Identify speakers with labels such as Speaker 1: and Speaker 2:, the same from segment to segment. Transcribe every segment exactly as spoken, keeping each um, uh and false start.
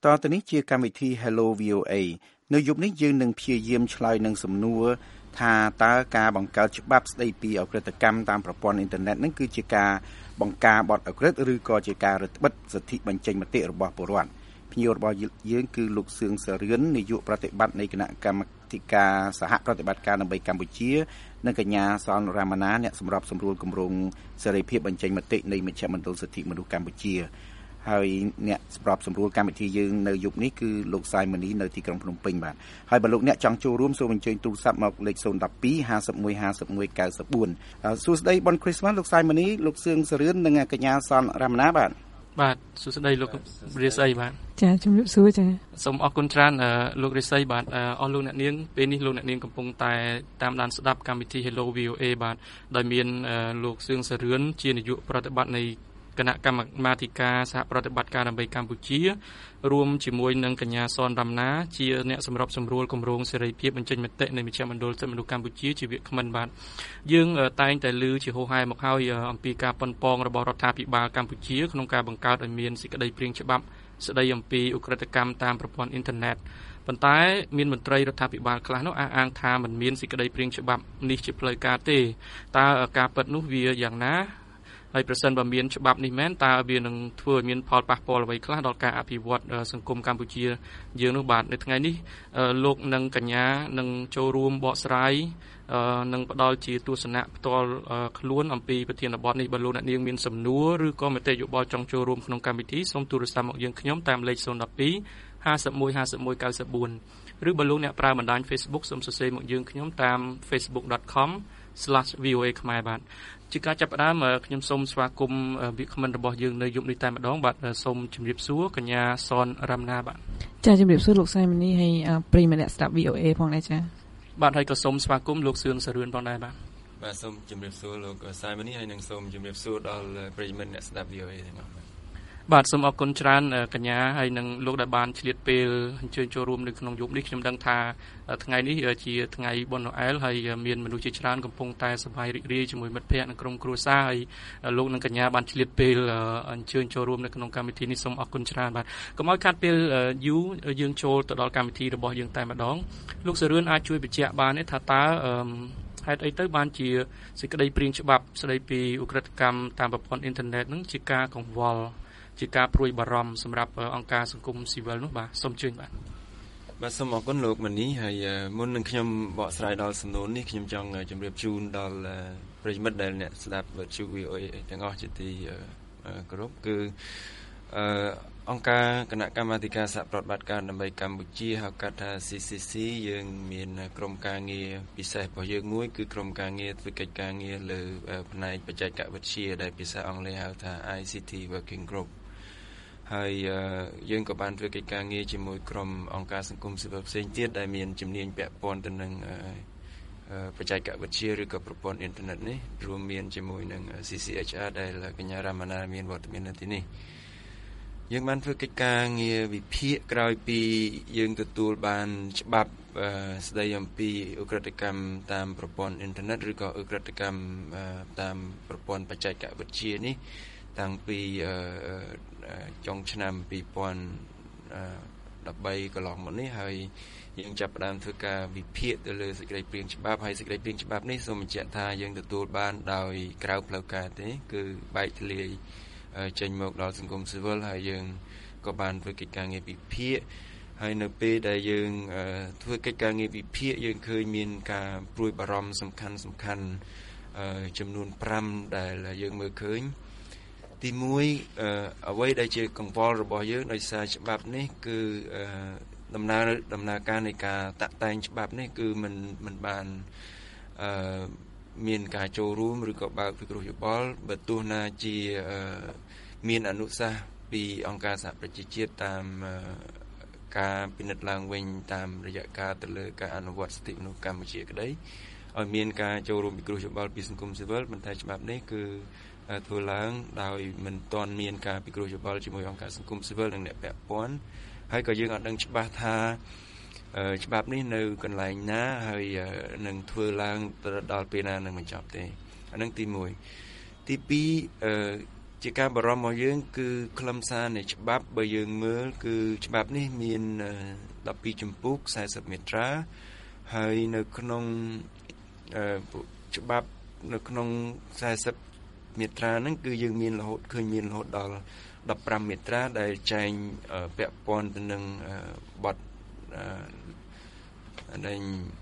Speaker 1: តទៅនេះជាកម្មវិធី Hello វី អូ เอ នៅយប់នេះយើងនឹងព្យាយាមឆ្លើយនឹងសំណួរថាតើការបង្កើតច្បាប់ស្តីពីអក្រិតកម្មតាមប្រព័ន្ធអ៊ីនធឺណិតនឹងគឺជាការបង្ការបទអក្រិតឬក៏ជាការរឹតបន្តឹងសិទ្ធិបញ្ចេញមតិរបស់ពលរដ្ឋភ្ញៀវរបស់យើងគឺលោកសឿងសារឿននាយកប្រតិបត្តិនៃគណៈកម្មាធិការសហប្រតិបត្តិការដើម្បីកម្ពុជានិងកញ្ញាសនរាមណាអ្នកសម្របសម្រួលគម្រោងសេរីភាពបញ្ចេញមតិនៃមជ្ឈមណ្ឌលសិទ្ធិមនុស្សកម្ពុជាហើយអ្នកសម្របសម្រួលកម្មវិធីយើងនៅយប់នេះគឺលោកសាយមនីនៅទីក្រុងភ្នំពេញបាទហើយបើលោកអ្នកចង់ចូលរួមសូមអញ្ជើញទូរស័ព្ទមកលេខศูนย์ หนึ่ง สอง ห้า หนึ่ง หนึ่ง ห้า หนึ่ง เก้า สี่សួស្តីបុណ្យគ្រីស្មាសលោកសាយមនីលោកសឿងសារឿននិងកញ្ញាសនរាមណាបាទ
Speaker 2: បាទសួស្តីលោករិស័យបាទ
Speaker 3: ចាជំរាបសួរចា
Speaker 2: សូមអរគុណច្រើនលោករិស័យបាទអស់លោកអ្នកនាងពេលនេះលោកអ្នកនាងកំពុងតែតាមដានស្ដាប់កម្មវិធី Hello វី អូ เอ បាទដោយមានលោកសឿងសារឿនជានាយកប្រតិបត្តិនៃគណៈកម្មាធិការសហប្រតិបត្តិការដើម្បីកម្ពុជារួមជាមួយនឹងកញ្ញាសនរាមណាជាអ្នកសម្របសម្រួលគម្រោងសេរីភាពបញ្ចេញមតិនៃមជ្ឈមណ្ឌលសិទ្ធិមនុស្សកម្ពុជាជាវាគ្មិនបាទយើងតែងតែលើជាហោហែមកហើយអំពីការប៉ុនប៉ងរបស់រដ្ឋាភិបាលកម្ពុជាក្នុងការបង្កើតឲ្យមានសេចក្តីព្រាងច្បាប់ស្តីអំពីឧក្រិដ្ឋកម្មតាមប្រព័ន្ធអ៊ីនធឺណិតប៉ុន្តែមានមន្ត្រីរដ្ឋាភិបាលខ្លះនោះអះអាងថាមិនមានសេចក្តីព្រាងច្បាប់នេះជាផ្លូវការទេតើការពិតនោះវាយ៉ាងណាហើយប្រសិនបើមានច្បាប់នេះមែនតើវានឹងធ្វើឲ្យមានផលប៉ះពាល់អ្វីខ្លះដល់ការអភិវឌ្ឍសង្គមកម្ពុជាយើងនោះបាទនៅថ្ងៃនេះលោកនិងកញ្ញានឹងចូលរួមបកស្រាយនឹងផ្ដល់ជាទស្សនៈផ្ទាល់ខ្លួនអំពីប្រធានបទនេះបើលោកអ្នកនាងមានសំណួរឬក៏មតិយោបល់ចង់ចូលរួមក្នុងកម្មវិធីសូមទូរស័ព្ទមកយើងខ្ញុំតាមលេខศูนย์ หนึ่ง สอง ห้า หนึ่ง หนึ่ง ห้า หนึ่ง เก้า สี่ឬបើលោកអ្នកប្រើបណ្ដាញ Facebook សូមសរសេរមកយើងខ្ញុំតាម facebook dot com slash v o a ខ្មែរបាទជាការចាប់ផ្ដើមខ្ញុំសូមស្វាគមន៍វិក្កាមរបស់យើងនៅយប់នេះតែម្ដងបាទសូមជម្រាបសួរកញ្ញាសនរាមណាបាទ
Speaker 3: ចាជម្រាបសួរលោកសាយមនីហើយប្រិយមិត្តអ្នកស្ដាប់ វី អូ เอ ផងដែរចា
Speaker 2: បាទហើយក៏សូមស្វាគមន៍លោកសឿងសារឿនផងដែរបាទ
Speaker 4: បាទសូមជម្រាបសួរលោកសាយមនីហើយនិងសូមជម្រាបសួរដល់ប្រិយមិត្តអ្នកស្ដាប់ វី អូ เอ ទាំងអស់
Speaker 2: បាទសូមអរគុណច្រើនកញ្ញាហើយនឹងលោកដែលបានឆ្លៀតពេលអញ្ជើញចូលរួមនៅក្នុងយប់នេះខ្ញុំដឹងថាថ្ងៃនេះជាថ្ងៃបុណ្យណូអែលហើយមានមនុស្សជាច្រើនកំពុងតែសប្បាយរីករាយជាមួយមិត្តភ័ក្តិនិងក្រុមគ្រួសារហើយលោកនិងកញ្ញាបានឆ្លៀតពេលអញ្ជើញចូលរួមនៅក្នុងកម្មវិធីនេះសូមអរគុណច្រើនបាទកុំឲ្យខាតពេលយូរយើងចូលទៅដល់កម្មវិធីរបស់យើងតែម្ដងលោកសារឿនអាចជួយបញ្ជាក់បានទេថាតើហេតុអីទៅបានជាសេចក្តីព្រាងច្បាប់ស្តីពីឧក្រិដ្ឋកម្មតាមប្រព័ន្ធអ៊ីនធឺណិតនឹងជាការកង្វល់ជាការព្រួយបារម្ភសម្រាប់អង្គការសង្គមស៊ីវិលនោះបាទសូមអញ្ជើញបាទ
Speaker 4: បាទសូមអរគុណលោកមនីហើយមុននឹងខ្ញុំបកស្រាយដល់សំណួរនេះខ្ញុំចង់ជម្រាបជូនដល់ប្រិយមិត្តដែលអ្នកស្ដាប់វិទ្យុ វី អូ เอ ទាំងអស់ជាទីគោរពគឺអង្គការគណៈកម្មាធិការសហប្រតិបត្តិការដើម្បីកម្ពុជាហៅកាត់ថា ซี ซี ซี យើងមានក្រុមការងារពិសេសរបស់យើងមួយគឺក្រុមការងារធ្វើកិច្ចការងារលើផ្នែកបច្ចេកវិទ្យាដែលភាសាអង់គ្លេសហៅថា ไอ ซี ที Working Group ហើយយើងក៏បានធ្វើកិច្ចការងារជាមួយក្រុមអង្គការសង្គមស៊ីវិលផ្សេងទៀតដែលមានជំនាញពាក់ព័ន្ធទៅនឹងបច្ចេកវិទ្យាឬក៏ប្រព័ន្ធអ៊ីនធឺណិតនេះរួមមានជាមួយនឹង ซี ซี เอช អារ ដែលកញ្ញារាមាណាមានវត្តមាននៅទីនេះយើងបានធ្វើកិច្ចការងារវិភាគក្រោយពីយើងទទួលបានច្បាប់ស្ដីអំពីឧក្រិដ្ឋកម្មតាមប្រព័ន្ធអ៊ីនធឺណិតឬក៏ឧក្រិដ្ឋកម្មតាមប្រព័ន្ធបច្ចេកវិទ្យានេះតាំងពីចុងឆ្នាំពីរពាន់ដប់បីកន្លងមកនេះហើយយើងចាប់ផ្ដើមធ្វើការវិភាគទៅលើសេចក្តីព្រាងច្បាប់ហើយសេចក្តីព្រាងច្បាប់នេះសូមបញ្ជាក់ថាយើងទទួលបានដោយក្រៅផ្លូវការទេគឺបែកធ្លាយចេញមកដល់សង្គមស៊ីវិលហើយយើងក៏បានធ្វើកិច្ចការងារវិភាគហើយនៅពេលដែលយើងធ្វើកិច្ចការងារវិភាគយើងឃើញមានការព្រួយបារម្ភសំខាន់សំខាន់ចំនួនប្រាំដែលយើងមើលឃើញទីមួយអ្វីដែលជាកង្វល់របស់យើងដោយសារច្បាប់នេះគឺដំណើរដំណើរការនៃការតាក់តែងច្បាប់នេះគឺមិនមិនបានមានការចូលរួមឬក៏បើកពិគ្រោះយោបល់បើទោះណាជាមានអនុសាសន៍ពីអង្គការសហប្រជាជាតិតាមការពិនិត្យឡើងវិញតាមរយៈការទៅលើការអនុវត្តសិទ្ធិមនុស្សកម្ពុជាក្តីឲ្យមានការចូលរួមពិគ្រោះយោបល់ពីសង្គមស៊ីវិលប៉ុន្តែច្បាប់នេះគឺធ្វើឡើងដោយមិនទាន់មានការពិគ្រោះយោបល់ជាមួយអង្គការសង្គមស៊ីវិលនិងអ្នកពាក់ព័ន្ធហើយក៏យើងអត់ដឹងច្បាស់ថាច្បាប់នេះនៅកន្លែងណាហើយនឹងធ្វើឡើងទៅដល់ពេលណានឹងបញ្ចប់ទេអានឹងទីមួយទីពីរជាការបារម្ភរបស់យើងគឺខ្លឹមសារនៃច្បាប់បើយើងមើលគឺច្បាប់នេះមានដប់ពីរជំពូកสี่สิบមាត្រាហើយនៅក្នុងច្បាប់នៅក្នុងสี่สิบមាត្រាហ្នឹងគឺយើងមានរហូតឃើញមានរហូតដល់ដប់ប្រាំមាត្រាដែលចែងពាក់ព័ន្ធទៅនឹងបទដែល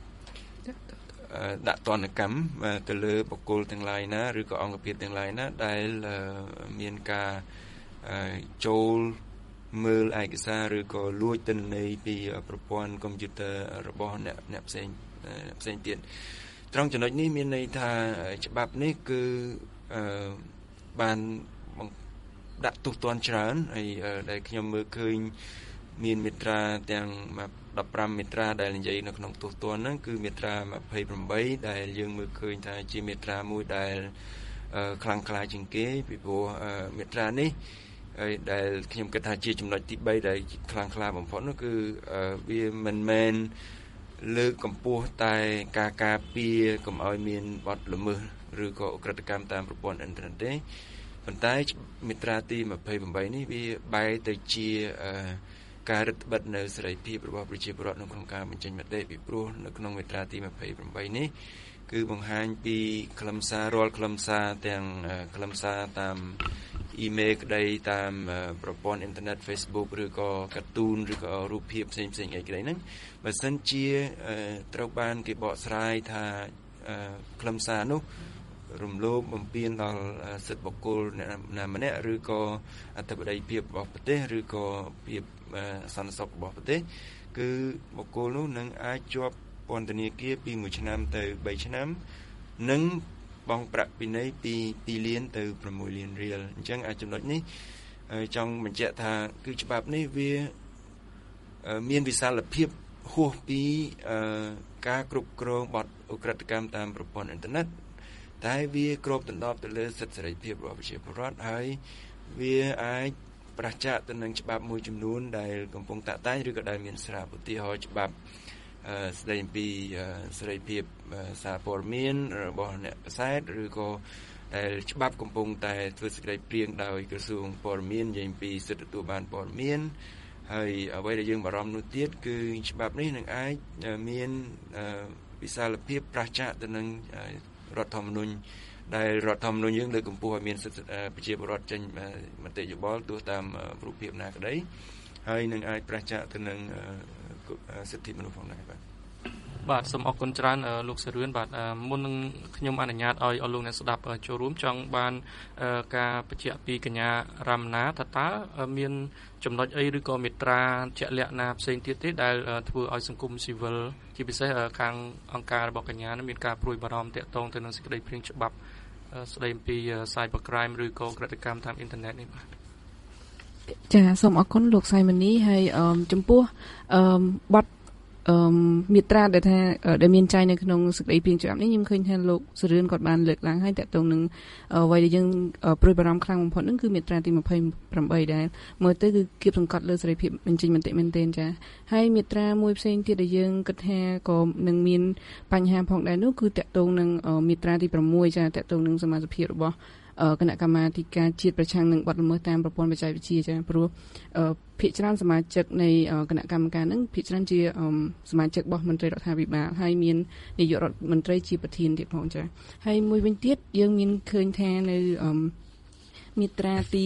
Speaker 4: ដាក់ទណ្ឌកម្មទៅលើបុគ្គលទាំងឡាយណាឬក៏អង្គភាពទាំងឡាយណាដែលមានការចូលមើលឯកសារឬក៏លួចទិន្នន័យពីប្រព័ន្ធកុំព្យូទ័ររបស់អ្នកអ្នកផ្សេងផ្សេងទៀតត្រង់ចំណុចនេះមានន័យថាច្បាប់នេះគឺបានដាក់ទោសទណ្ឌច្រើនហើយដែលខ្ញុំមើលឃើញមានមាត្រាទាំងដប់ប្រាំមាត្រាដែលនិយាយនៅក្នុងទោសទណ្ឌហ្នឹងគឺមាត្រាยี่สิบแปดដែលយើងមើលឃើញថាជាមាត្រាមួយដែលខ្លាំងក្លាជាងគេពីព្រោះមាត្រានេះហើយដែលខ្ញុំគិតថាជាចំណុចទីបីដែលខ្លាំងក្លាបំផុតនោះគឺវាមិនមែនលើកកម្ពស់តែការការពារកុំឲ្យមានបទល្មើសឬក៏ឧក្រិដ្ឋកម្មតាមប្រព័ន្ធអ៊ីនធឺណិតទេប៉ុន្តែមាត្រាទីยี่สิบแปดនេះវាបែរទៅជាការរឹតបន្តឹងនៅសេរីភាពរបស់ប្រជាពលរដ្ឋក្នុងការបញ្ចេញមតិពីព្រោះនៅក្នុងមាត្រាទីยี่สิบแปดនេះគឺបង្ហាញពីខ្លឹមសាររាល់ខ្លឹមសារទាំងខ្លឹមសារតាមអ៊ីមែលក្តីតាមប្រព័ន្ធអ៊ីនធឺណិត Facebook ឬក៏កាតូនឬក៏រូបភាពផ្សេងផ្សេងអីក្តីហ្នឹងបើសិនជាត្រូវបានគេបកស្រាយថាខ្លឹមសារនោះរំលោភបំពានដល់សិទ្ធិបុគ្គលណាម្នាក់ឬក៏អធិបតេយ្យភាពរបស់ប្រទេសឬក៏ភាពសន្តិសុខរបស់ប្រទេសគឺបុគ្គលនោះនឹងអាចជាប់ពន្ធនាគារពីមួយឆ្នាំទៅបីឆ្នាំនិងបង់ប្រាក់ពិន័យពីពីរលានទៅប្រាំមួយលានរៀលអញ្ចឹងអាចចំណុចនេះចង់បញ្ជាក់ថាគឺច្បាប់នេះវាមានវិសាលភាពហួសពីការគ្រប់គ្រងបទឧក្រិដ្ឋកម្មតាមប្រព័ន្ធអ៊ីនធឺណិតតែវាគ្របដណ្ដប់ទៅលើសិទ្ធិសេរីភាពរបស់ប្រជាពលរដ្ឋហើយវាអាចប្រឆាំងទៅនឹងច្បាប់មួយចំនួនដែលកំពុងតាក់តែងឬក៏ដែលមានស្រាប់ឧទាហរណ៍ច្បាប់ស្ដីអំពីសេរីភាពសារព័ត៌មានរបស់អ្នកផ្សាយឬក៏ដែលច្បាប់កំពុងតែធ្វើសេចក្តីព្រៀងដោយក្រសួងព័ត៌មាននិយាយពីសិទ្ធិទទួលបានព័ត៌មានហើយអ្វីដែលយើងបារម្ភនោះទៀតគឺច្បាប់នេះនឹងអាចមានវិសាលភាពប្រឆាំងទៅនឹងរដ្ឋធម្មនុញ្ញដែលរដ្ឋធម្មនុញ្ញយើងលើកកម្ពស់ឲ្យមានសិទ្ធិប្រជាពលរដ្ឋចេញមតិយោបល់ទោះតាមរូបភាពណាក្តីហើយនឹងអាចប្រឆាំងទៅនឹងសិទ្ធិមនុស្សផងដែរបាទ
Speaker 2: បាទសូមអរគុណច្រើនលោកសរឿនបាទមុននឹងខ្ញុំអនុញ្ញាតឲ្យអស់លោកអ្នកស្ដាប់ចូលរួមចង់បានការបញ្ជាក់ពីកញ្ញារ៉ាំណាថាតើមានចំណុចអីឬក៏មាត្រាជាក់លាក់ណាផ្សេងទៀតទេដែលធ្វើឲ្យសង្គមស៊ីវិលជាពិសេសខាងអង្គការរបស់កញ្ញានឹងមានការព្រួយបារម្ភទាក់ទងទៅនឹងសេចក្តីព្រាងច្បាប់ស្តីអំពី Cyber Crime ឬក៏ក្រិតកម្មតាមអ៊ីនធឺណិតនេះបាទ
Speaker 3: ចាសូមអរគុណលោកសៃម៉ានីហើយចំពោះបទអឺមាត្រាដែលថាដែលមានចែងនៅក្នុងសេចក្តីព្រាងច្បាប់នេះខ្ញុំឃើញថាលោកសរឿនគាត់បានលើកឡើងហើយតើតើនឹងអ្វីដែលយើងព្រួយបារម្ភខ្លាំងបំផុតហ្នឹងគឺមាត្រាទីยี่สิบแปดដែលមើលទៅគឺគៀបសង្កត់លើសេរីភាពបញ្ចេញមតិមែនទែនចាហើយមាត្រាមួយផ្សេងទៀតដែលយើងគិតថាក៏នឹងមានបញ្ហាផងដែរនោះគឺតើតើនឹងមាត្រាទីsáuចាតើតើនឹងសមាជិករបស់គណៈកម្មាធិការជាតិប្រឆាំងនឹងបទល្មើសតាមប្រព័ន្ធបច្ចេកវិទ្យាចាព្រោះភាគច្រើនសមាជិកនៃគណៈកម្មការហ្នឹងភាគច្រើនជាសមាជិករបស់មន្ត្រីរដ្ឋាភិបាលហើយមាននាយករដ្ឋមន្ត្រីជាប្រធានទៀតផងចាហើយមួយវិញទៀតយើងមានឃើញថានៅមាត្រាទី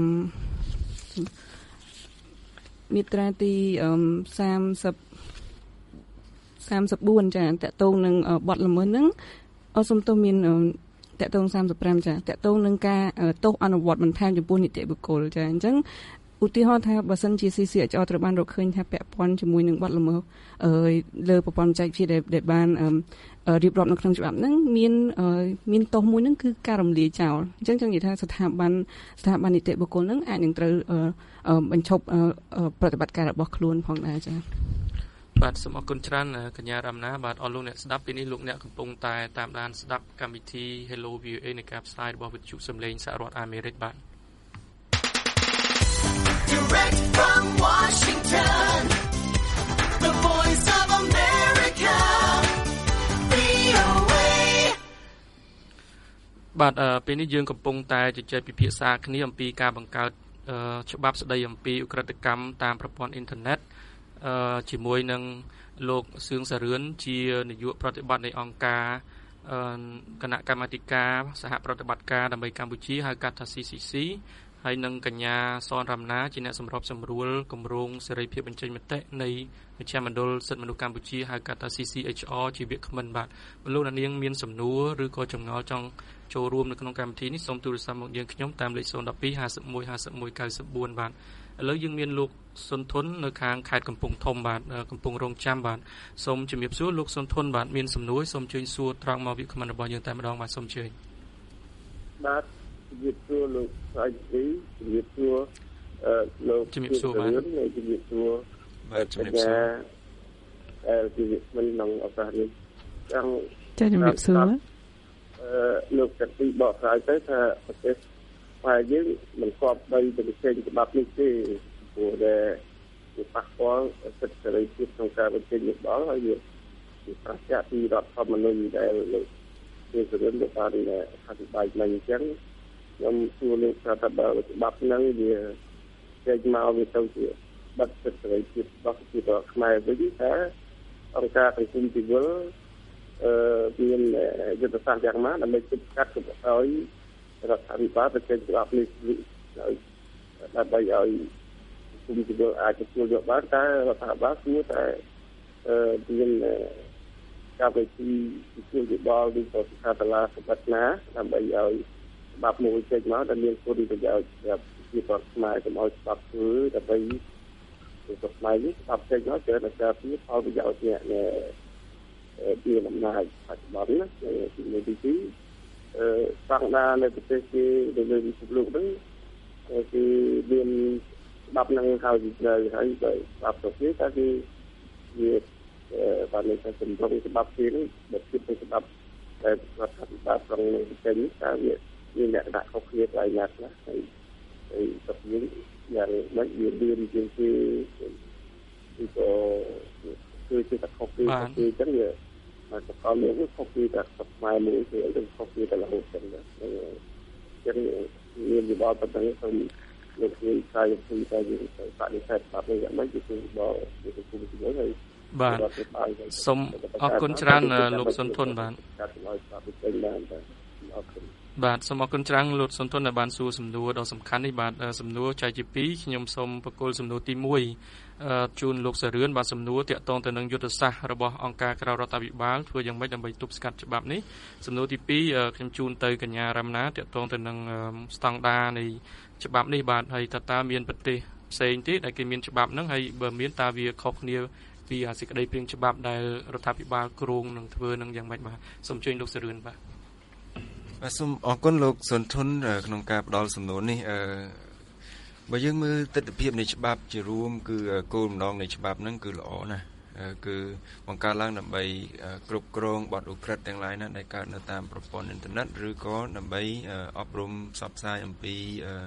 Speaker 3: មាត្រាទីសាមសិប សាមសិបបួនចាតកតងនឹងបទល្មើសហ្នឹងអសុំទោសមានតកតងសាមសិបប្រាំចាតកតងនឹងការទោសអនុវត្តបន្ថែមចំពោះនីតិបុគ្គលចាអញ្ចឹងឧទាហរណ៍ថាបើសិនជា ซี ซี เอช อาร์ ត្រូវបានរកឃើញថាពាក់ព័ន្ធជាមួយនឹងបទល្មើសលើប្រព័ន្ធបច្ចេកវិទ្យាដែលបានរៀបរាប់នៅក្នុងច្បាប់ហ្នឹងមានមានទោសមួយហ្នឹងគឺការរំលាយចោលអញ្ចឹងចង់និយាយថាស្ថាប័នស្ថាប័ននីតិបុគ្គលហ្នឹងអាចនឹងត្រូវបញ្ឈប់ប្រតិបត្តិការរបស់ខ្លួនផងដែរចា
Speaker 2: បាទសូមអរគុណច្រើនកញ្ញារ៉ាំណាបាទអរលោកអ្នកស្ដាប់ពេលនេះលោកអ្នកកំពុងតែតាមដានស្ដាប់កម្មវិធី Hello វី អូ เอ នៃការផ្សាយរបស់វិទ្យុសំឡេងសហរដ្ឋអាមេរិកបាទ Direct from Washington The Voice of America វី អូ เอបាទពេលនេះយើងកំពុងតែជជែកពិភាក្សាគ្នាអំពីការបង្កើតច្បាប់ស្តីអំពីឧក្រិដ្ឋកម្មតាមប្រព័ន្ធអ៊ីនធឺណិតជាមួយនឹងលោកសឿងសារឿនជានាយកប្រតិបត្តិនៃអង្គការគណៈកម្មាធិការសហប្រតិបត្តិការដើម្បីកម្ពុជាហៅកាត់ថា C C C ហើយនឹងកញ្ញាសនរំណាជាអ្នកសម្របសម្រួលគម្រោងសេរីភាពបញ្ចេញមតិនៃមជ្ឈមណ្ឌលសិទ្ធិមនុស្សកម្ពុជាហៅកាត់ថា C C H R ជាវាគ្មិនបាទលោកអ្នកនាងមានសំណួរឬក៏ចម្ងល់ចង់ចូលរួមនៅក្នុងកម្មវិធីនេះសូមទូរស័ព្ទមកយើងខ្ញុំតាមលេខศูนย์ หนึ่ง สอง ห้า หนึ่ง ห้า หนึ่ง ห้า หนึ่ง เก้า สี่ បាទឥឡូវយើងមានលោកសុនធននៅខាងខេត្តកំពង់ធំបាទកំពង់រងចាំបាទសូមជំរាបសួរលោកសុនធនបាទមានសំណួរសូមជួយសួរត្រង់មកវាគ្មិនរបស់យើងតែម្ដងបាទសូមជឿ
Speaker 5: បាទជំរាបសួរលោកស្រីជំរាបសួរអឺលោក
Speaker 2: ជំរាបសួរបាទ
Speaker 5: ជំរាបសួរបាទជំរាបសួរអឺជំរាបមិនក្នុងឱកាសនេះចង់
Speaker 3: ចាជំរាបសួរ
Speaker 5: អឺលោកតាទីបកស្រាយទៅថាប្រទេសហើយយើងមិនគប្បីទៅចេញច្បាប់នេះទេព្រោះតែវាប៉ះពាល់សិទ្ធិសេរីភាពក្នុងការបញ្ចេញមតិហើយវាប្រឆាំងពីរដ្ឋធម្មនុញ្ញដែលលោកជាសរុបទៅបានអធិប្បាយឡើងអញ្ចឹងខ្ញុំសួរលោកថាតើបើច្បាប់ហ្នឹងវាចេញមកវាទៅជាបាត់សិទ្ធិសេរីភាពរបស់ប្រជាពលរដ្ឋខ្មែរវិញថាអង្គការសង្គមស៊ីវិលអឺមានយុទ្ធសាស្ត្រយ៉ាងម៉េចដើម្បីទប់ស្កាត់កុំឲ្យរដ្ឋាភិបាលទៅចេញច្បាប់នេះដើម្បីឲ្យគុំជំនួយអាចទទួលយកបានតែរដ្ឋាភិបាលគួរតែអឺមានការវិធីទទួលយកដល់ពីរដ្ឋាភិបាលសម្បត្តិណាដើម្បីឲ្យច្បាប់មួយចេញមកដែលមានគុណប្រយោជន៍សម្រាប់ប្រជាពលរដ្ឋខ្មែរកុំឲ្យច្បាប់ធ្វើដើម្បីប្រស្មាយនេះច្បាប់ចេញមកច្រើនតែការពីផលប្រយោជន៍អ្នកមានអំណាចបច្ចុប្បន្នណាទីទីទីអឺស្តង់ដារនៅប្រទេសគេនៅលើពិភពលោកហ្នឹងគឺមានច្បាប់នឹងហើយទៅហើយទៅច្បាប់ទៅគេតែគឺវាបាននៅតែសម្រុងច្បាប់គេនេះបើធៀបទៅច្បាប់តែរដ្ឋាភិបាលក្នុងប្រទេសនេះតើវាមានលក្ខណៈខុសគ្នាខ្លះណាស់ណាហើយហើយទៅយើងយ៉ាងម៉េចវាមានជាងគេគឺក៏គឺជាតែខុសគ្នាគេអញ្ចឹងវាតែក៏មានខុសពីតែស្មាយមួយគឺអត់ខុសពីតែរហូតចឹងណាចឹងមានវិបត្តិប៉ុណ្ណឹងសូមលោកនិយាយថាពីតែយើងបដិសេធបាត់នេះយ៉ាងម៉េចគឺដល់វាទៅគុំទៅហើយ
Speaker 2: បាទសូមអរគុណច្រើនលោកសុនធនបាទ
Speaker 5: កាត់ឲ្យស្ដាប់ទៅបានតែអរគុណ
Speaker 2: បាទសូមអរគុណច្រើនលោកសុនធនដែលបានសួរសំណួរដ៏សំខាន់នេះបាទសំណួរចែកជាពីរខ្ញុំសូមបកគលសំណួរទីមួយជូនលោកសារឿនបាទសំណួរតាក់ទងទៅនឹងយុទ្ធសាស្ត្ររបស់អង្គការក្រៅរដ្ឋាភិបាលធ្វើយ៉ាងម៉េចដើម្បីទប់ស្កាត់ច្បាប់នេះសំណួរទីពីរខ្ញុំជូនទៅកញ្ញារ៉ាំណាតាក់ទងទៅនឹងស្តង់ដារនៃច្បាប់នេះបាទហើយតើតើមានប្រទេសផ្សេងទេដែលគេមានច្បាប់ហ្នឹងហើយបើមានតើវាខុសគ្នាពីសេចក្តីព្រាងច្បាប់ដែលរដ្ឋាភិបាលគ្រោងនឹងធ្វើនឹងយ៉ាងម៉េចបាទសូមជួយលោកសារឿនបាទ
Speaker 4: បាទសូមអរគុណលោកសុនធនក្នុងការផ្ដល់សំណួរនេះអឺបើយើងមើលទស្សនវិជ្ជានៃច្បាប់ជារួមគឺគោលបំណងនៃច្បាប់ហ្នឹងគឺល្អណាស់គឺបង្កើតឡើងដើម្បីគ្រប់គ្រងបទឧក្រិដ្ឋទាំងឡាយណាដែលកើតនៅតាមប្រព័ន្ធអ៊ីនធឺណិតឬក៏ដើម្បីអប់រំផ្សព្វផ្សាយអំពី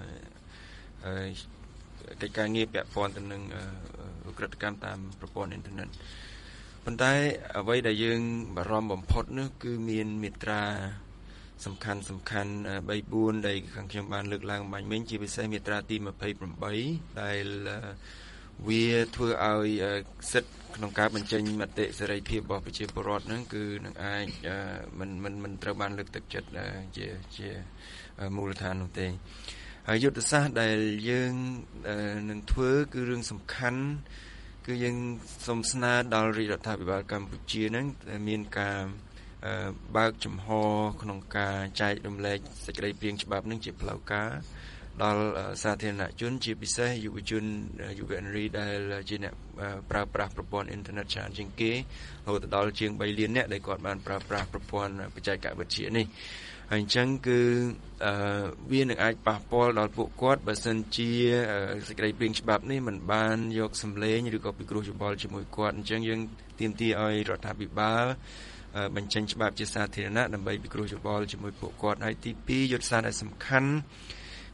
Speaker 4: កិច្ចការងារពាក់ព័ន្ធទៅនឹងឧក្រិដ្ឋកម្មតាមប្រព័ន្ធអ៊ីនធឺណិតប៉ុន្តែអ្វីដែលយើងបារម្ភបំផុតនោះគឺមានមាត្រាសំខាន់សំខាន់បីបួនដែលខាងខ្ញុំបានលើកឡើងបាញ់មិញជាពិសេសមាត្រាទីยี่สิบแปดដែលវាធ្វើឲ្យសិទ្ធិក្នុងការបញ្ចេញមតិសេរីភាពរបស់ប្រជាពលរដ្ឋហ្នឹងគឺនឹងអាចមិនមិនមិនត្រូវបានលើកទឹកចិត្តជាជាមូលដ្ឋាននោះទេហើយយុទ្ធសាស្ត្រដែលយើងនឹងធ្វើគឺរឿងសំខាន់គឺយើងសូមស្នើដល់រាជរដ្ឋាភិបាលកម្ពុជាហ្នឹងមានការបើកចំហក្នុងការចែករំលែកសេចក្តីព្រាងច្បាប់នឹងជាផ្លូវការដល់សាធារណជនជាពិសេសយុវជនយុវនារីដែលជាអ្នកប្រើប្រាស់ប្រព័ន្ធអ៊ីនធឺណិតច្រើនជាងគេរហូតដល់ជាងបីលានអ្នកដែលគាត់បានប្រើប្រាស់ប្រព័ន្ធបច្ចេកវិទ្យានេះហើយអញ្ចឹងគឺវានឹងអាចប៉ះពាល់ដល់ពួកគាត់បើសិនជាសេចក្តីព្រាងច្បាប់នេះមិនបានយកសម្លេងឬក៏ពិគ្រោះយោបល់ជាមួយគាត់អញ្ចឹងយើងទាមទារឲ្យរដ្ឋាភិបាលបញ្ចេញច្បាប់ជាសាធារណៈដើម្បីពិគ្រោះយោបល់ជាមួយពួកគាត់ហើយទីពីរយុទ្ធសាស្ត្រដែលសំខាន់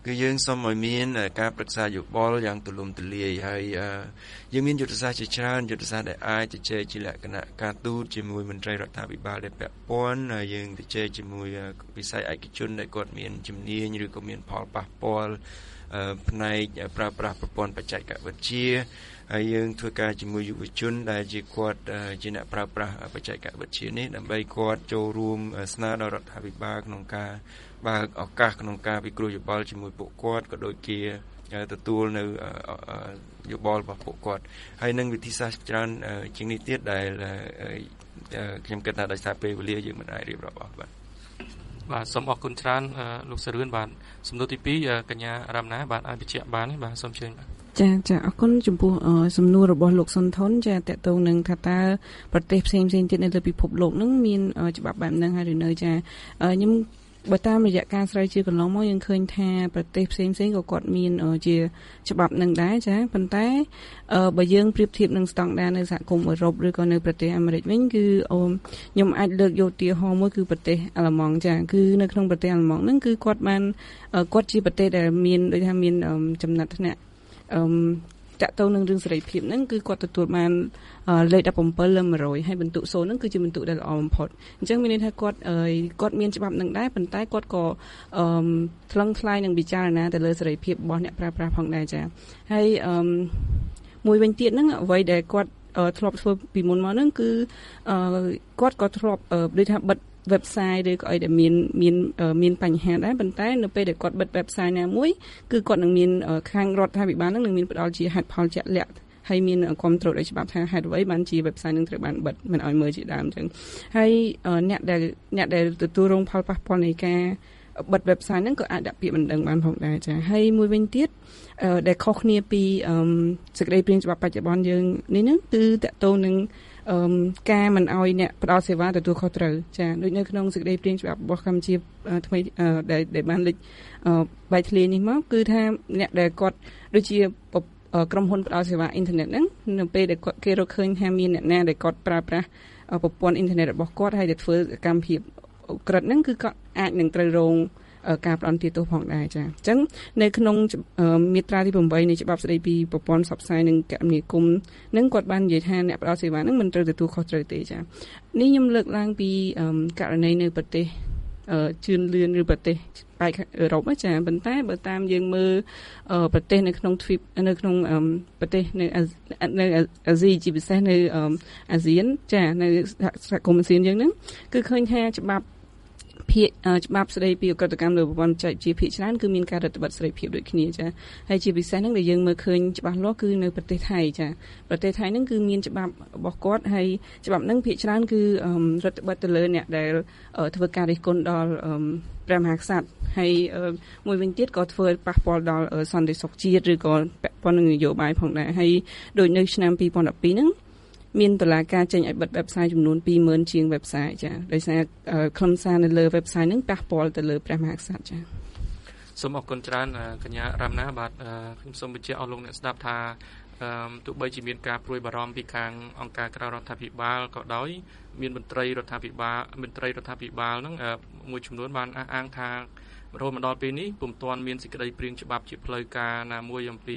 Speaker 4: គឺយើងសូមឲ្យមានការប្រឹក្សាយោបល់យ៉ាងទូលំទូលាយហើយយើងមានយុទ្ធសាស្ត្រជាច្រើនយុទ្ធសាស្ត្រដែលអាចជជែកជាលក្ខណៈការទូតជាមួយមន្ត្រីរដ្ឋាភិបាលដែលពាក់ព័ន្ធហើយយើងជជែកជាមួយវិស័យឯកជនដែលគាត់មានជំនាញឬក៏មានផលប៉ះពាល់ផ្នែកប្រើប្រាស់ប្រព័ន្ធបច្ចេកវិទ្យាហើយយើងធ្វើការជាមួយយុវជនដែលជាគាត់ជាអ្នកប្រើប្រាស់បច្ចេកវិទ្យានេះដើម្បីគាត់ចូលរួមស្នើដល់រដ្ឋាភិបាលក្នុងការបើកឱកាសក្នុងការពិគ្រោះយោបល់ជាមួយពួកគាត់ក៏ដូចជាទទួលនៅយោបល់របស់ពួកគាត់ហើយនឹងវិធីសាស្ត្រច្រើនជាងនេះទៀតដែលខ្ញុំគិតថាដោយសារពេលវេលាយើងមិនអាចរៀបរាប់អស់បាទ
Speaker 2: បាទសូមអរគុណច្រើនលោកសរឿនបាទសំណួរទីពីរកញ្ញារ៉ាំណាបាទអាចបញ្ជាក់បានទេបាទសូមអញ្ជើញបាទ
Speaker 3: ចាចាអរគុណចំពោះសំណួររបស់លោកសុនថុនចាតកតងនឹងថាតើប្រទេសផ្សេងៗទៀតនៅលើពិភពលោកនឹងមានច្បាប់បែបហ្នឹងហើយឬនៅចាខ្ញុំបើតាមរយៈការស្រាវជ្រាវកន្លងមកយើងឃើញថាប្រទេសផ្សេងៗក៏គាត់មានជាច្បាប់នឹងដែរចាប៉ុន្តែបើយើងប្រៀបធៀបនឹងស្តង់ដារនៅសហគមន៍អឺរ៉ុបឬក៏នៅប្រទេសអាមេរិកវិញគឺខ្ញុំអាចលើកយកឧទាហរណ៍មួយគឺប្រទេសអាល្លឺម៉ង់ចាគឺនៅក្នុងប្រទេសអាល្លឺម៉ង់ហ្នឹងគឺគាត់បានគាត់ជាប្រទេសដែលមានដូចថាមានចំណាត់ថ្នាក់អឺតាក់ទងនឹងរឿងសេរីភាពហ្នឹងគឺគាត់ទទួលបានលេខដប់bảyលើmột trămហើយបន្ទុកសូនហ្នឹងគឺជាបន្ទុកដែលល្អបំផុតអញ្ចឹងមានន័យថាគាត់គាត់មានច្បាប់នឹងដែរប៉ុន្តែគាត់ក៏អឺថ្លឹងថ្លែងនឹងពិចារណាទៅលើសេរីភាពរបស់អ្នកប្រើប្រាស់ផងដែរចាហើយអឺមួយវិញទៀតហ្នឹងអ្វីដែលគាត់ធ្លាប់ធ្វើពីមុនមកហ្នឹងគឺគាត់ក៏ធ្លាប់ដូចថាបិទwebsite ឬក៏អីដែលមានមានមានបញ្ហាដែរប៉ុន្តែនៅពេលដែលគាត់បិទ website ណាមួយគឺគាត់នឹងមានខាងរដ្ឋាភិបាលនឹងមានផ្ដល់ជាហេតុផលជាក់លាក់ហើយមានគ្រប់គ្រងដោយច្បាប់ថាហេតុអ្វីបានជា website នឹងត្រូវបានបិទមិនឲ្យមើលជាដើមអញ្ចឹងហើយអ្នកដែលអ្នកដែលទទួលរងផលប៉ះពាល់នៃការបិទ website ហ្នឹងក៏អាចដាក់ពាក្យបណ្ដឹងបានផងដែរចាហើយមួយវិញទៀតដែលខុសគ្នាពីសេចក្តីព្រាងច្បាប់បច្ចុប្បន្នយើងនេះហ្នឹងគឺតកតងនឹងអឺការមិនអោយអ្នកផ្ដល់សេវាទទួលខុសត្រូវចាដូចនៅក្នុងសេចក្តីព្រាងច្បាប់របស់កម្ពុជាថ្មីដែលដែលបានលេចបែកធ្លាយនេះមកគឺថាអ្នកដែលគាត់ដូចជាក្រុមហ៊ុនផ្ដល់សេវាអ៊ីនធឺណិតហ្នឹងនៅពេលដែលគេរកឃើញថាមានអ្នកណាដែលគាត់ប្រើប្រាស់ប្រព័ន្ធអ៊ីនធឺណិតរបស់គាត់ហើយដែលធ្វើកម្មភាពក្រិតហ្នឹងគឺគាត់អាចនឹងត្រូវរងការផ្ដន់ទាទោសផងដែរចាអញ្ចឹងនៅក្នុងមាត្រាទីeightនៃច្បាប់ស្តីពីប្រព័ន្ធផ្សព្វផ្សាយនិងគមនាគមន៍នឹងគាត់បាននិយាយថាអ្នកផ្ដល់សេវានឹងមិនត្រូវទទួលខុសត្រូវទេចានេះខ្ញុំលើកឡើងពីករណីនៅប្រទេសជឿនលឿនឬប្រទេសប៉ែកអឺរ៉ុបចាប៉ុន្តែបើតាមយើងមើលប្រទេសនៅក្នុងទ្វីបនៅក្នុងប្រទេសនៅនៅអាស៊ីជាពិសេសនៅអាស៊ានចានៅសហគមន៍អាស៊ានយើងហ្នឹងគឺឃើញថាច្បាប់ភាគច្បាប់ស្តីពីអក្រិតកម្មលើប្រព័ន្ធបច្ចេកវិទ្យាភាគច្រើនគឺមានការរដ្ឋបတ်សេរីភាពដូចគ្នាចាហើយជាពិសេសហ្នឹងដែលយើងមើលឃើញច្បាស់លាស់គឺនៅប្រទេសថៃចាប្រទេសថៃហ្នឹងគឺមានច្បាប់របស់គាត់ហើយច្បាប់ហ្នឹងភាគច្រើនគឺរដ្ឋបတ်ទៅលើអ្នកដែលធ្វើការរិះគន់ដល់ព្រះមហាក្សត្រហើយមួយវិញទៀតក៏ធ្វើប៉ះពាល់ដល់សន្តិសុខជាតិឬក៏ពាក់ព័ន្ធនឹងនយោបាយផងដែរហើយដូចនៅឆ្នាំtwo thousand twelveហ្នឹងមានតឡាការចេញឲ្យបិទ website ចំនួនtwo thousandជាង website ចាដោយសារខ្លឹមសារនៅលើ website ហ្នឹងប៉ះពាល់ទៅលើព្រះមហាក្សត្រចា
Speaker 2: សូមអរគុណច្រើនកញ្ញារ៉ាំណាបាទខ្ញុំសូមបញ្ជាក់អស់លោកអ្នកស្ដាប់ថាទោះបីជាមានការព្រួយបារម្ភពីខាងអង្គការក្រៅរដ្ឋាភិបាលក៏ដោយមានមន្ត្រីរដ្ឋាភិបាលមន្ត្រីរដ្ឋាភិបាលហ្នឹងមួយចំនួនបានអះអាងថារហូតមកដល់ពេលនេះពុំទាន់មានសេចក្តីព្រាងច្បាប់ជាផ្លូវការណាមួយអំពី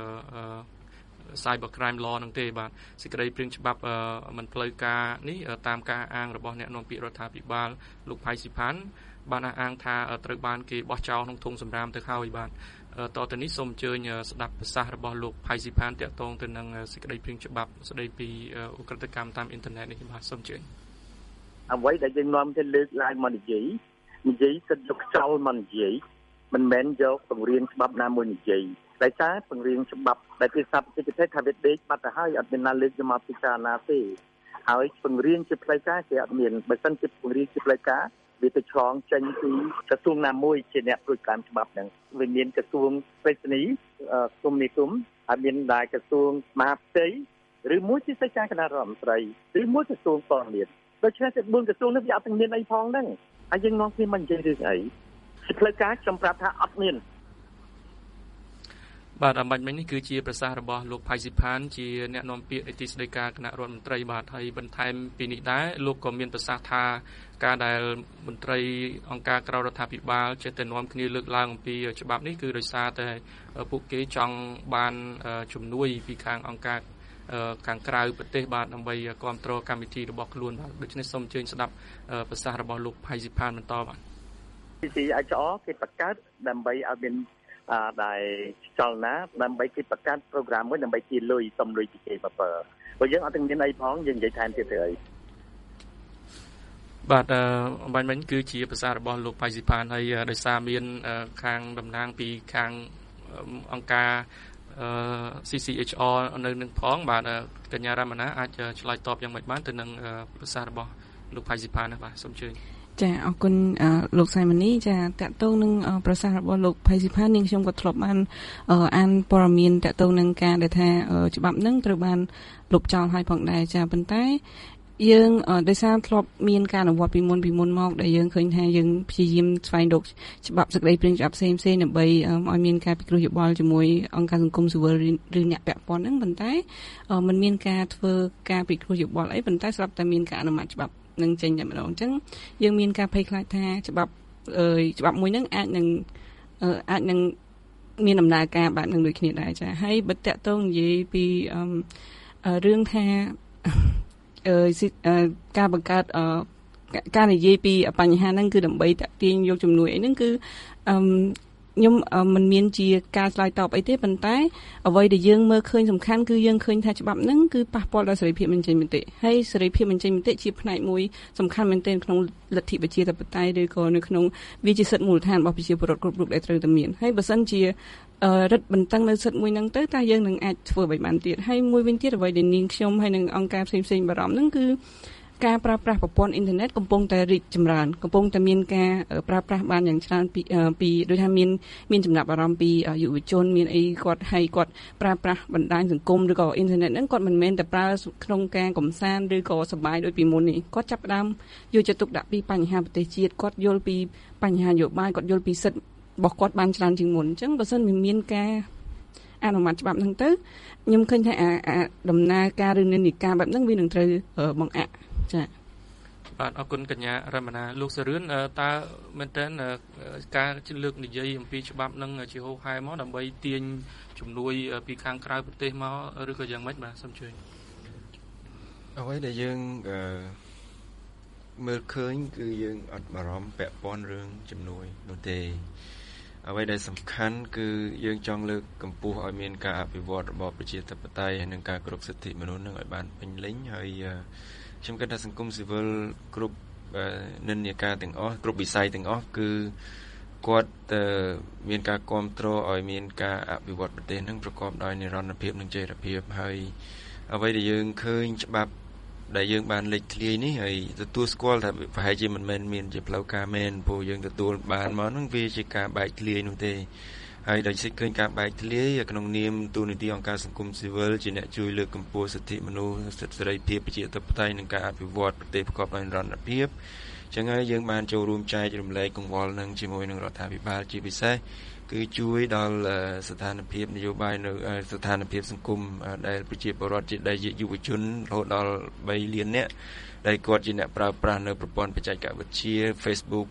Speaker 2: Cyber Crime Law នឹងទេបាទសេចក្តីព្រាងច្បាប់មិនផ្លូវការនេះតាមការអាងរបស់អ្នកនាំពាក្យរដ្ឋាភិបាលលោកផៃស៊ីផាន់បានអះអាងថាត្រូវបានគេបោះចោលក្នុងធុងសម្រាមទៅហើយបាទតទៅនេះសូមអញ្ជើញស្ដាប់ប្រសាសន៍របស់លោកផៃស៊ីផាន់ទាក់ទងទៅនឹងសេចក្តីព្រាងច្បាប់ស្តីពីឧក្រិដ្ឋកម្មតាមអ៊ីនធឺណិតនេះបាទសូមអញ្ជើញ
Speaker 5: អ្វីដែលយើងនាំទៅលើកឡើងមកនិយាយនិយាយសិតយកខ្យល់មកនិយាយមិនមែនយកបង្រៀនច្បាប់ណាមួយនិយាយតែតែបង្រៀនច្បាប់ដែលគេសាប់ពីប្រទេសថាវាដេកបាត់ទៅហើយអត់មានណាលើកយកមកពិចារណាទេហើយបង្រៀនជាផ្លូវការគេអត់មានបើមិនជាបង្រៀនជាផ្លូវការវាទៅឆ្លងចេញពីក្រសួងណាមួយជាអ្នកព្រួយកម្មច្បាប់ហ្នឹងវាមានក្រសួងស្វេទនីគុំនិគមហើយមានដែរក្រសួងមហាផ្ទៃឬមួយជាសេចក្ដីគណៈរដ្ឋមន្ត្រីឬមួយក្រសួងព័ត៌មានដូច្នេះទាំងbốnក្រសួងនេះវាអត់ទាំងមានអីផងហ្នឹងហើយយើងនាំគ្នាមកនិយាយរឿងអីជាផ្លូវការខ្ញុំប្រាប់ថាអត់មាន
Speaker 2: បាទអំបញ្ញមិញនេះគឺជាប្រសាសន៍របស់លោកផៃស៊ីផានជាអ្នកនាំពាក្យអេទីស្តីការគណៈរដ្ឋមន្ត្រីបាទហើយបន្ថែមពីនេះដែរលោកក៏មានប្រសាសន៍ថាការដែលមន្ត្រីអង្គការក្រៅរដ្ឋាភិបាលចេះតែនាំគ្នាលើកឡើងអំពីច្បាប់នេះគឺដោយសារតែពួកគេចង់បានជំនួយពីខាងអង្គការខាងក្រៅប្រទេសបាទដើម្បីគ្រប់គ្រងកម្មវិធីរបស់ខ្លួនបាទដូច្នេះសូមអញ្ជើញស្ដាប់ប្រសាសន៍របស់លោកផៃស៊ីផានបន្តបាទ
Speaker 6: ទីទីអាចអគេបង្កើតដើម្បីឲ្យមានដែលចលនាដើម្បីគេបង្កើត program មួយដើម្បីជាលុយសុំលុយពីគេបើបើយើងអត់ទាំងមានអីផងយើងនិយាយថែមទៀតទៅអី
Speaker 2: បាទអំបញ្ញមិញគឺជាប្រសាសន៍របស់លោកផៃស៊ីផានហើយដោយសារមានខាងតំណាងពីខាងអង្គការ ซี ซี เอช อาร์ នៅនឹងផងបាទកញ្ញារ៉ាម៉ាណាអាចឆ្លើយតបយ៉ាងម៉េចបានទៅនឹងប្រសាសន៍របស់លោកផៃស៊ីផានបាទសូមអញ្ជើញ
Speaker 3: ចាអរគុណលោកសៃម៉ានីចាតកតងនឹងប្រសាសន៍របស់លោកផៃស៊ីផាននាងខ្ញុំក៏ធ្លាប់បានអានព័ត៌មានតកតងនឹងការដែលថាច្បាប់នឹងត្រូវបានលុបចោលហើយផងដែរចាប៉ុន្តែយើងដោយសារធ្លាប់មានការអនុវត្តពីមុនពីមុនមកដែលយើងឃើញថាយើងព្យាយាមស្វែងរកច្បាប់សេចក្តីព្រាងច្បាប់ផ្សេងៗដើម្បីឲ្យមានការពិគ្រោះយោបល់ជាមួយអង្គការសង្គមស៊ីវិលឬអ្នកពាក់ព័ន្ធហ្នឹងប៉ុន្តែมันមានការធ្វើការពិគ្រោះយោបល់អីប៉ុន្តែស្រាប់តែមានការអនុម័តច្បាប់នឹងចេញតែម្ដងអញ្ចឹងយើងមានការភ័យខ្លាចថាច្បាប់ច្បាប់មួយហ្នឹងអាចនឹងអាចនឹងមានដំណើរការបាទនឹងដូចគ្នាដែរចាហើយបើតកតងនិយាយពីរឿងថាការបង្កើតការនិយាយពីបញ្ហាហ្នឹងគឺដើម្បីតាក់ទាញយកជំនួយអីហ្នឹងគឺខ្ញុំមិនមានជាការឆ្លើយតបអីទេប៉ុន្តែអ្វីដែលយើងមើលឃើញសំខាន់គឺយើងឃើញថាច្បាប់ហ្នឹងគឺប៉ះពាល់ដល់សេរីភាពបញ្ចេញមតិហើយសេរីភាពបញ្ចេញមតិជាផ្នែកមួយសំខាន់មែនទែនក្នុងលទ្ធិប្រជាធិបតេយ្យឬក៏នៅក្នុងវាជាសិទ្ធិមូលដ្ឋានរបស់ប្រជាពលរដ្ឋគ្រប់រូបដែលត្រូវតែមានហើយបើសិនជារឹតបន្តឹងនៅសិទ្ធិមួយហ្នឹងទៅតើយើងនឹងអាចធ្វើអ្វីបានទៀតហើយមួយវិញទៀតអ្វីដែលនាងខ្ញុំហើយនឹងអង្គការផ្សេងៗបារម្ភហ្នឹងគឺការប្រើប្រាស់ប្រព័ន្ធអ៊ីនធឺណិតកំពុងតែរីកចម្រើនកំពុងតែមានការប្រើប្រាស់បានយ៉ាងច្រើនពីពីដូចថាមានមានចំណាប់អារម្មណ៍ពីយុវជនមានអីគាត់ឲ្យគាត់ប្រើប្រាស់បណ្ដាញសង្គមឬក៏អ៊ីនធឺណិតហ្នឹងគាត់មិនមែនតែប្រើក្នុងការកំសាន្តឬក៏សប្បាយដូចពីមុននេះគាត់ចាប់ផ្ដើមយកចិត្តទុកដាក់ពីបញ្ហាប្រទេសជាតិគាត់យល់ពីបញ្ហានយោបាយគាត់យល់ពីសិទ្ធិរបស់គាត់បានច្រើនជាងមុនអញ្ចឹងបើសិនមានការអនុម័តច្បាប់ហ្នឹងទៅខ្ញុំឃើញថាដំណើរការឬនិន្នាការបែបហ្នឹងវានឹងត្រូវបង្អាក់ចា៎
Speaker 2: បាទអរគុណកញ្ញារ៉ាម៉ាណាលោកសរឿនតើមែនតើការលើកនិយាយអំពីច្បាប់នឹងជាហូរហែមកដើម្បីទាញជំនួយពីខាងក្រៅប្រទេសមកឬក៏យ៉ាងម៉េចបាទសូមជួយ
Speaker 4: អ្វីដែលយើងមើលឃើញគឺយើងអត់បារម្ភពាក់ព័ន្ធរឿងជំនួយនោះទេអ្វីដែលសំខាន់គឺយើងចង់លើកកម្ពស់ឲ្យមានការអភិវឌ្ឍរបបប្រជាធិបតេយ្យហើយនិងការគោរពសិទ្ធិមនុស្សនឹងឲ្យបានពេញលេញហើយខ្ញុំគិតថាសង្គមស៊ីវិលគ្រប់និន្នាការទាំងអស់គ្រប់វិស័យទាំងអស់គឺគាត់មានការគ្រប់គ្រងឲ្យមានការអភិវឌ្ឍប្រទេសនឹងប្រកបដោយនិរន្តរភាពនិងចីរភាពហើយអ្វីដែលយើងឃើញច្បាប់ដែលយើងបានលេចធ្លាយនេះហើយទទួលស្គាល់ថាប្រហែលជាមិនមែនមានជាផ្លូវការមែនព្រោះយើងទទួលបានមកហ្នឹងវាជាការបែកធ្លាយនោះទេហើយដោយសិទ្ធិឃើញការបែកធ្លាយក្នុងនាមទូនីតិអង្គការសង្គមស៊ីវិលជាអ្នកជួយលើកកម្ពស់សិទ្ធិមនុស្សសិទ្ធិសេរីភាពប្រជាធិបតេយ្យនិងការអភិវឌ្ឍប្រទេសប្រកបដោយនិរន្តរភាពអញ្ចឹងហើយយើងបានចូលរួមចែករំលែកកង្វល់នឹងជាមួយនឹងរដ្ឋាភិបាលជាពិសេសគឺជួយដល់ស្ថានភាពនយោបាយនៅស្ថានភាពសង្គមដែលប្រជាពលរដ្ឋជាដែលយុវជនរហូតដល់បីលាននាក់ដែលគាត់ជាអ្នកប្រើប្រាស់នៅប្រព័ន្ធបច្ចេកវិទ្យា Facebook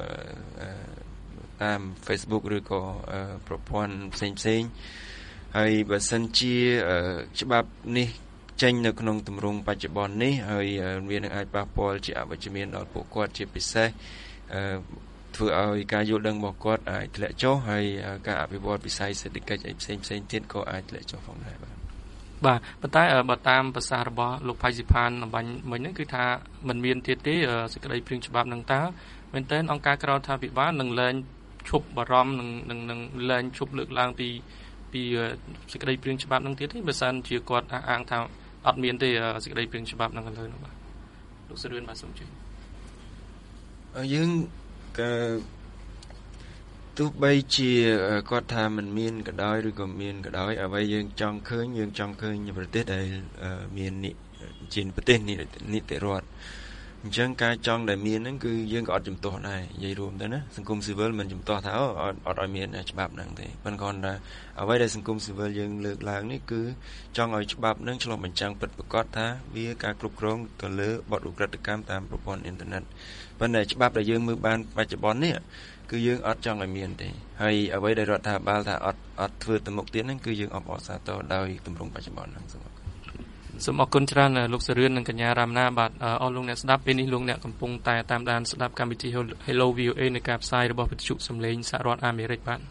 Speaker 4: តាម Facebook ឬក៏ប្រព័ន្ធផ្សេងផ្សេងហើយបើសិនជាច្បាប់នេះចេញនៅក្នុងទម្រង់បច្ចុប្បន្ននេះហើយវានឹងអាចប៉ះពាល់ជាអវិជ្ជមានដល់ពួកគាត់ជាពិសេសធ្វើឲ្យការយល់ដឹងរបស់គាត់អាចធ្លាក់ចុះហើយការអភិវឌ្ឍវិស័យសេដ្ឋកិច្ចឯផ្សេងផ្សេងទៀតក៏អាចធ្លាក់ចុះផងដែរបាទ
Speaker 2: បាទប៉ុន្តែបើតាមប្រសាសន៍របស់លោកផៃស៊ីផានអំបញ្ញមិញហ្នឹងគឺថាมันមានទៀតទេសេចក្តីព្រាងច្បាប់ហ្នឹងតើមែនតើអង្គការក្រៅរដ្ឋាភិបាលនឹងលែងឈប់បារម្ភនឹងនឹងនឹងលែងឈប់លើកឡើងពីពីសេចក្តីព្រាងច្បាប់ហ្នឹងទៀតទេបើសិនជាគាត់អះអាងថាអត់មានទេសេចក្តីព្រាងច្បាប់ហ្នឹងឥឡូវនោះបាទលោកសរឿនបាទសូមជួយ
Speaker 4: យើងក៏ទោះបីជាគាត់ថាมันមានក៏ដោយឬក៏មានក៏ដោយអ្វីយើងចង់ឃើញយើងចង់ឃើញប្រទេសដែលមានជាប្រទេសនីតិរដ្ឋអញ្ចឹងការចង់ដែលមានហ្នឹងគឺយើងក៏អត់ជំទាស់ដែរនិយាយរួមទៅណាសង្គមស៊ីវិលមិនជំទាស់ថាអត់អត់ឲ្យមានច្បាប់ហ្នឹងទេប៉ុន្តែគាត់ថាអ្វីដែលសង្គមស៊ីវិលយើងលើកឡើងនេះគឺចង់ឲ្យច្បាប់ហ្នឹងឆ្លុះបញ្ចាំងពិតប្រាកដថាវាការគ្រប់គ្រងទៅលើបទឧក្រិដ្ឋកម្មតាមប្រព័ន្ធអ៊ីនធឺណិតប៉ុន្តែច្បាប់ដែលយើងមើលបានបច្ចុប្បន្ននេះគឺយើងអត់ចង់ឲ្យមានទេហើយអ្វីដែលរដ្ឋាភិបាលថាអត់អត់ធ្វើទៅមុខទៀតហ្នឹងគឺយើងអបអរសាទរដោយទម្រង់បច្ចុប្បន្នហ្នឹងសូម
Speaker 2: សូមអរគុណច្រើនលោកសរឿននិងកញ្ញារ៉ាមណាបាទអស់លោកអ្នកស្ដាប់ពេលនេះលោកអ្នកកំពុងតែតាមដានស្ដាប់កម្មវិធី Hello វី អូ เอ នៃការផ្សាយរបស់វិទ្យុសំឡេងសហរដ្ឋអាមេរិកបាទ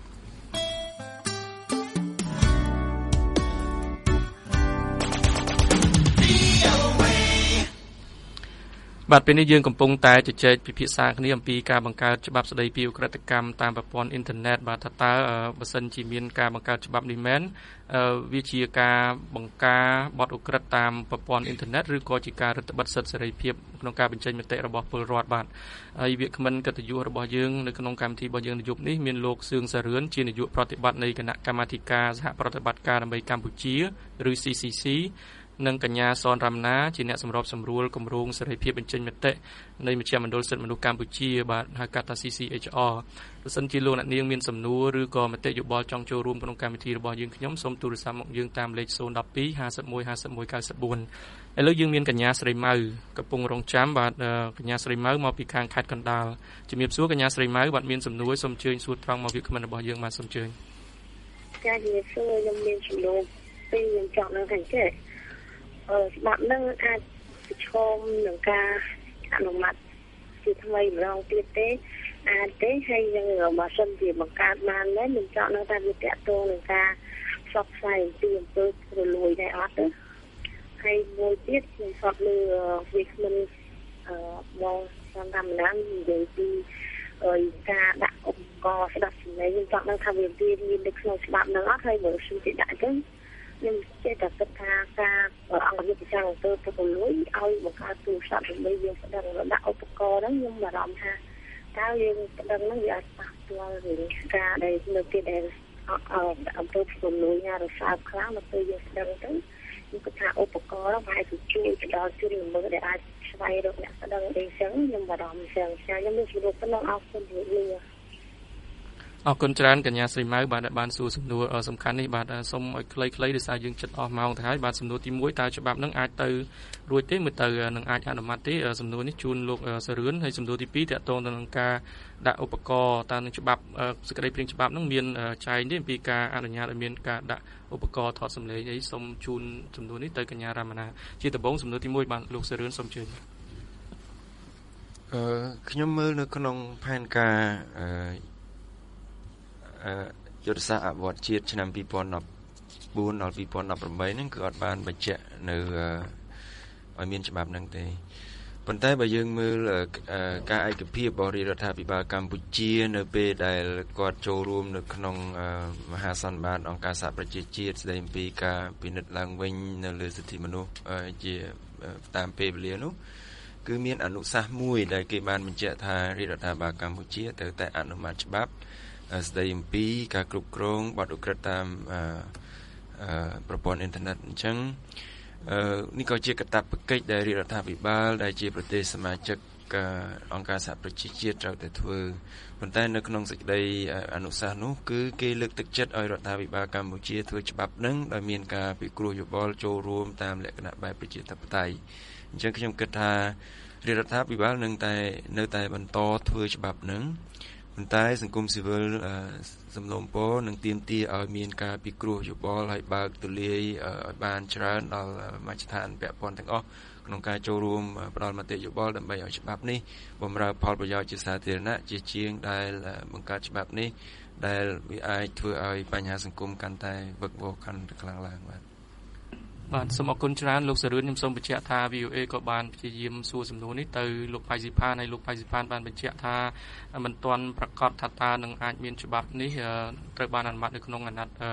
Speaker 2: បាទពេលនេះយើងកំពុងតែជជែកពិភាក្សាគ្នាអំពីការបង្កើតច្បាប់ស្តីពីឧក្រិដ្ឋកម្មតាមប្រព័ន្ធអ៊ីនធឺណិតបាទថាតើបើសិនជាមានការបង្កើតច្បាប់នេះមែនវាជាការបង្ការបទឧក្រិដ្ឋតាមប្រព័ន្ធអ៊ីនធឺណិតឬក៏ជាការរឹតបន្តឹងសិទ្ធិសេរីភាពក្នុងការបញ្ចេញមតិរបស់ពលរដ្ឋបាទហើយវាគ្មិនកិត្តិយសរបស់យើងនៅក្នុងកម្មវិធីរបស់យើងនៅយប់នេះមានលោកសឿងសារឿនជានាយកប្រតិបត្តិនៃគណៈកម្មាធិការសហប្រតិបត្តិការដើម្បីកម្ពុជាឬ ซี ซี ซี និងកញ្ញាសនរ៉ាំណាជាអ្នកសម្របសម្រួលគម្រោងសេរីភាពបញ្ចេញមតិនៃមជ្ឈមណ្ឌលសិទ្ធិមនុស្សកម្ពុជាបាទហៅកាត់ថា ซี ซี เอช អារ បើសិនជាលោកអ្នកនាងមានសំណួរឬក៏មតិយោបល់ចង់ចូលរួមក្នុងកម្មវិធីរបស់យើងខ្ញុំសូមទូរស័ព្ទមកយើងតាមលេខศูนย์ หนึ่ง สอง ห้า หนึ่ง ห้า หนึ่ง หนึ่ง เก้า เก้า สี่ឥឡូវយើងមានកញ្ញាស្រីម៉ៅកំពុងរងចាំបាទកញ្ញាស្រីម៉ៅមកពីខាងខេត្តកណ្ដាលជំរាបសួរកញ្ញាស្រីម៉ៅបាទមានសំណួរសូមអញ្ជើញសួរត្រង់មកវាគ្មិនរបស់យើងបាទសូមអញ្ជើញ
Speaker 7: ចាជំរាបសួរខ្ញុំមានសំណួរពីខ្ញុំចង់នឹងខាងចេះអឺច្បាប់នឹងអាចប្រឈមនឹងការអនុម័តជាថ្មីម្ដងទៀតទេអាចទេហើយយើងបើសិនជាបង្កើតបានដែរខ្ញុំចង់នឹងថាវាតកតងនឹងការផ្សព្វផ្សាយអំពីអំពើរលួយដែរអត់ទេហើយមួយទៀតខ្ញុំស្បលើវាគ្មិនអឺមកតាមតាមណាននិយាយពីអឺការដាក់ឧបករណ៍ស្ដាប់សំឡេងខ្ញុំចង់នឹងថាវាមាននៅក្នុងច្បាប់នឹងអត់ហើយបើខ្ញុំជិះដាក់ទៅខ្ញុំចេះតែគិតថាការអង្គភាពប្រចាំទៅទៅលួយឲ្យបង្កើតទូរស័ព្ទដើម្បីយើងស្ដឹងដាក់ឧបករណ៍ហ្នឹងខ្ញុំបារម្ភថាតើយើងស្ដឹងហ្នឹងវាអាចប៉ះពាល់រឿងការដែលនៅទីដែលអង្គភាពប្រលួយណារសើបខ្លាំងមកទៅយើងស្ដឹងទៅខ្ញុំគិតថាឧបករណ៍ហ្នឹងអាចជួយទៅដល់ជនល្មើសដែលអាចស្វែងរកអ្នកស្ដឹងអីចឹងខ្ញុំបារម្ភចឹងខ្ញុំមានជំរុំប៉ុណ្ណឹងអរគុណលោកលា
Speaker 2: អរគុណច្រើនកញ្ញាស្រីម៉ៅបាទដែលបានសួរសំណួរសំខាន់នេះបាទសូមឲ្យខ្លីៗដោយសារយើងជិតអស់ម៉ោងទៅហើយបាទសំណួរទីមួយតើច្បាប់នឹងអាចទៅរួចទេមើលទៅនឹងអាចអនុម័តទេសំណួរនេះជូនលោកសារឿនហើយសំណួរទីពីរតកតងទៅនឹងការដាក់ឧបករណ៍តើនឹងច្បាប់សេចក្តីព្រាងច្បាប់នឹងមានចែងទេអំពីការអនុញ្ញាតឲ្យមានការដាក់ឧបករណ៍ថតសម្លេងអីសូមជូនសំណួរនេះទៅកញ្ញារ៉ាម៉ាណាជាដំបូងសំណួរទីមួយបាទលោកសារឿនសូមជឿ
Speaker 4: អឺខ្ញុំមើលនៅក្នុងផែនការអឺយុទ្ធសាស្ត្រអភិវឌ្ឍជាតិឆ្នាំពីរពាន់ដប់បួនដល់ពីរពាន់ដប់ប្រាំបីហ្នឹងគឺអត់បានបញ្ជាក់នៅឲ្យមានច្បាប់ហ្នឹងទេប៉ុន្តែបើយើងមើលការឯកភាពរបស់រដ្ឋាភិបាលកម្ពុជានៅពេលដែលគាត់ចូលរួមនៅក្នុងមហាសន្និបាតអង្គការសហប្រជាជាតិស្តីអំពីការពិនិត្យឡើងវិញនៅលើសិទ្ធិមនុស្សជាតាមពេលវេលានោះគឺមានអនុសាសន៍មួយដែលគេបានបញ្ជាក់ថារដ្ឋាភិបាលកម្ពុជាត្រូវតែអនុម័តច្បាប់ស្ដីអំពីការគ្រប់គ្រងបទឧក្រិដ្ឋតាមប្រព័ន្ធអ៊ីនធឺណិតអញ្ចឹងនេះក៏ជាកាតព្វកិច្ចដែលរដ្ឋាភិបាលដែលជាប្រទេសសមាជិកអង្គការសហប្រជាជាតិត្រូវតែធ្វើប៉ុន្តែនៅក្នុងសេចក្តីអនុសាសន៍នោះគឺគេលើកទឹកចិត្តឲ្យរដ្ឋាភិបាលកម្ពុជាធ្វើច្បាប់នឹងដោយមានការពិគ្រោះយោបល់ចូលរួមតាមលក្ខណៈបែបប្រជាធិបតេយ្យអញ្ចឹងខ្ញុំគិតថារដ្ឋាភិបាលនឹងតែនៅតែបន្តធ្វើច្បាប់នឹងប៉ុន្តែសង្គមស៊ីវិលសំណូមពរនឹងទាមទារឲ្យមានការពិគ្រោះយោបល់ឲ្យបើកទូលាយឲ្យបានច្រើនដល់មជ្ឈដ្ឋានពាក់ព័ន្ធទាំងអស់ក្នុងការចូលរួមផ្ដល់មតិយោបល់ដើម្បីឲ្យច្បាប់នេះបម្រើផលប្រយោជន៍ជាសាធារណៈជាជាងដែលបង្កើតច្បាប់នេះដែលវាអាចធ្វើឲ្យបញ្ហាសង្គមកាន់តែវឹកវរកាន់តែខ្លាំងឡើងបាទ
Speaker 2: បាទសូមអរគុណច្រើនលោកសារឿនខ្ញុំសូមបញ្ជាក់ថា វី អូ เอ ក៏បានព្យាយាមសួរសំណួរនេះទៅលោកផៃស៊ីផានហើយលោកផៃស៊ីផានបានបញ្ជាក់ថាមិនទាន់ប្រកាសថាតើនឹងអាចមានច្បាប់នេះត្រូវបានអនុម័តនៅក្នុងអាណត្តិ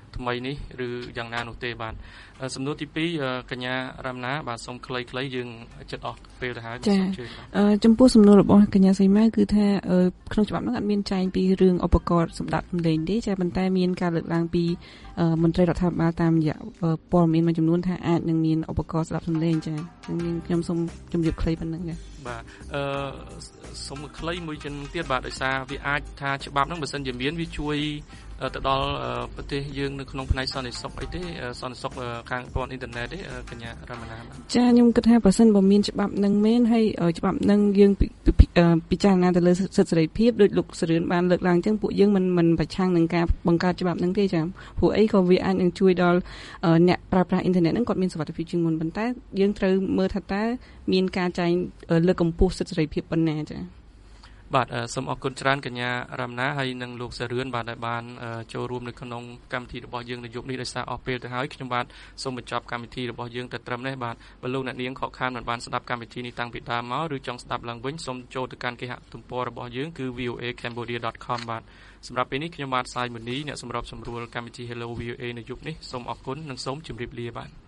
Speaker 2: ថ្មីនេះឬយ៉ាងណានោះទេបាទសំណួរទីពីរកញ្ញារ៉ាំណាបាទសូមខ្លីៗយើងចិត្តអស់ពេលទៅហើយសូមជួយបាទ
Speaker 3: ចំពោះសំណួររបស់កញ្ញាសីម៉ៅគឺថាក្នុងច្បាប់នោះអត់មានចែងពីរឿងឧបករណ៍សម្ដាប់សំឡេងទេចាប៉ុន្តែមានការលើកឡើងពីមន្ត្រីរដ្ឋាភិបាលតាមរយៈព័ត៌មានមួយចំនួនថាអាចនឹងមានឧបករណ៍សម្ដាប់សំឡេងចាខ្ញុំសូមជម្រាបខ្លីប៉ុណ្ណឹងចា
Speaker 2: បាទអឺសូមខ្លីមួយចិនទៀតបាទដោយសារវាអាចថាច្បាប់ហ្នឹងបើសិនជាមានវាជួយទៅដល់ប្រទេសយើងនៅក្នុងផ្នែកសន្តិសុខអីទេសន្តិសុខខាងព័ន្ធអ៊ីនធឺណិតទេកញ្ញារមណាបាទ
Speaker 3: ចាខ្ញុំគិតថាបើសិនបើមានច្បាប់នឹងមែនហើយច្បាប់នឹងយើងពិចារណាទៅលើសិទ្ធិសេរីភាពដោយលោកសរឿនបានលើកឡើងអញ្ចឹងពួកយើងមិនមិនប្រឆាំងនឹងការបង្កើតច្បាប់នឹងទេចាព្រោះអីក៏វាអាចនឹងជួយដល់អ្នកប្រើប្រាស់អ៊ីនធឺណិតហ្នឹងគាត់មានសុវត្ថិភាពជាងមុនប៉ុន្តែយើងត្រូវមើលថាតើមានការចែងលើកកម្ពស់សិទ្ធិសេរីភាពប៉ុណ្ណាចា
Speaker 2: បាទសូមអរគុណច្រើនកញ្ញារមណាហើយនិងលោកសរឿនបាទដែលបានចូលរួមនៅក្នុងកម្មវិធីរបស់យើងនៅយប់នេះដោយសារអស់ពេលទៅហើយខ្ញុំបាទសូមបញ្ចប់កម្មវិធីរបស់យើងតែត្រឹមនេះបាទបើលោកអ្នកនាងខកខានមិនបានស្ដាប់កម្មវិធីនេះតាំងពីដើមមកឬចង់ស្ដាប់ឡើងវិញសូមចូលទៅកាន់គេហទំព័ររបស់យើងគឺ v o a cambodia dot com បាទសម្រាប់ពេលនេះខ្ញុំបាទសាយមូនីអ្នកសម្របសម្រួលកម្មវិធី Hello វី អូ เอ នៅយប់នេះសូមអរគុណនិងសូមជម្រាបលាបាទ